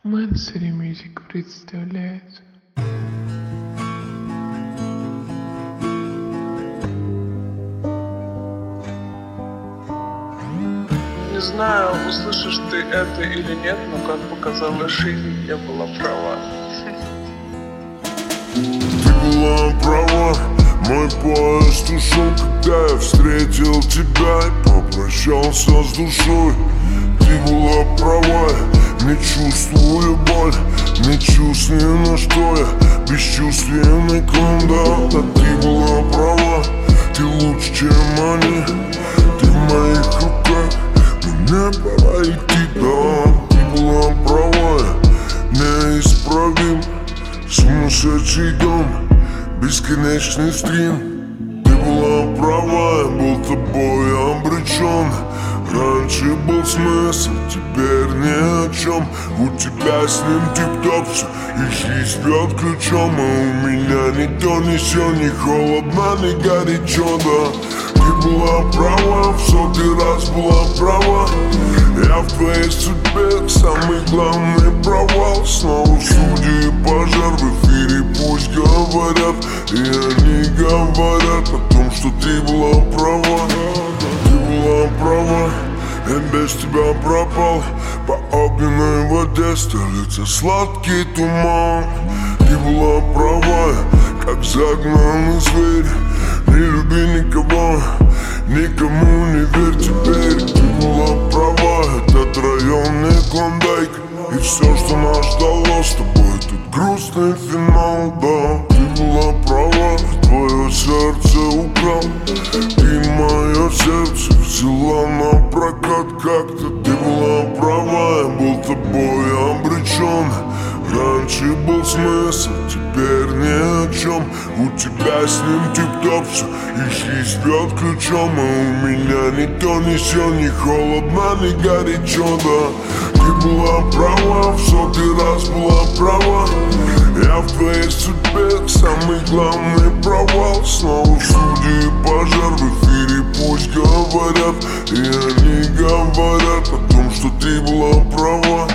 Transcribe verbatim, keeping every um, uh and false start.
Мэнсери Мьюзик представляет. Не знаю, услышишь ты это или нет, но как показала жизнь, я была права. Ты была права, мой поезд ушел, когда я встретил тебя и попрощался с душой. Ты была права, не чувствую боль, не чувствую, на что я бесчувственный клон, да, да. Ты была права, ты лучше, чем они, ты в моих руках, мне пора идти, да. Ты была права, неисправим, сумасшедший дом, бесконечный стрим. Ты была права, я был тобой обречен. Раньше был смысл, теперь ни о чем. У тебя с ним тип-топ все, и жизнь бьет ключом. А у меня ни то, ни сё, ни холодно, ни горячо, да. Ты была права, в сотый раз была права. Я в твоей судьбе самый главный провал. Снова в студии пожар, в эфире пусть говорят. И они говорят о том, что ты была права. Ты была права, я без тебя пропал. По огненной воде стелится сладкий туман. Ты была права, как загнанный зверь. Не люби никого, никому не верь теперь. Ты была права, этот район не Клондайк. И все, что нас ждало с тобой, тут грустный финал, да. Ты была права, твое сердце украл. И мое сердце взяла на прокат как-то. Ты была права, я был тобой обречен. Раньше был смысл, теперь ни о чем. У тебя с ним тип-топ все, и жизнь бьет ключом. А у меня ни то, ни сё, ни холодно, ни горячо, да. Ты была права, в сотый раз была права. Я в твоей судьбе самый главный провал. Снова в студии пожар, в эфире пусть говорят. И они говорят о том, что ты была права.